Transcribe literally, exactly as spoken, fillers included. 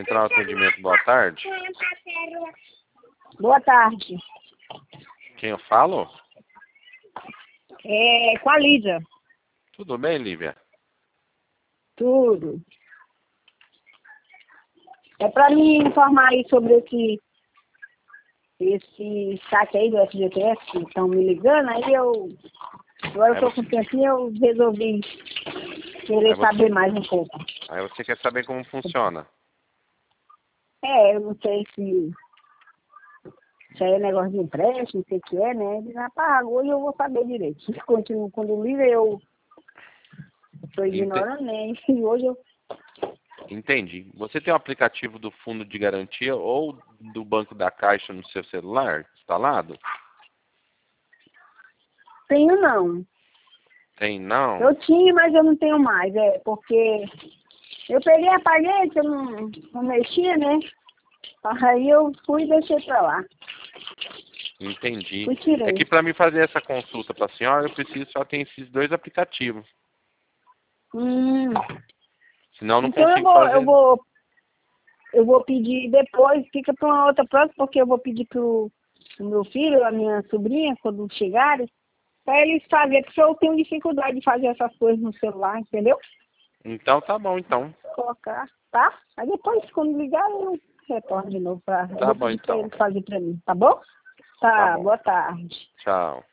Central de Atendimento, boa tarde. Boa tarde. Quem eu falo? É com a Lídia. Tudo bem, Lívia? Tudo. É para me informar aí sobre esse, esse saque aí do F G T S que estão me ligando, aí eu, agora eu tô com um tempinho, eu resolvi querer você... saber mais um pouco. Aí você quer saber como funciona? É, eu não sei se isso aí é negócio de empréstimo, não sei o que é, né? Ele já pagou e eu vou saber direito. Se continua quando liga, eu estou ignorando, né? E hoje eu... Entendi. Você tem o aplicativo do Fundo de Garantia ou do Banco da Caixa no seu celular instalado? Tenho não. Tem não? Eu tinha, mas eu não tenho mais, é, porque eu peguei, apaguei, que eu não, não mexia, né? Aí eu fui e deixei pra lá. Entendi. Fui, tirei. É que para mim fazer essa consulta para a senhora, eu preciso só ter esses dois aplicativos. Hum. Senão eu não Então eu consigo vou, fazer. eu vou, eu vou pedir depois, fica para uma outra próxima, porque eu vou pedir pro, pro meu filho, a minha sobrinha, quando chegarem, para eles fazerem, porque eu tenho dificuldade de fazer essas coisas no celular, entendeu? Então tá bom, então. Colocar, tá? Aí depois, quando ligar, eu retorno de novo para Tá bom, então. eles fazer para mim, tá bom? Tá, Tá bom. boa tarde. Tchau.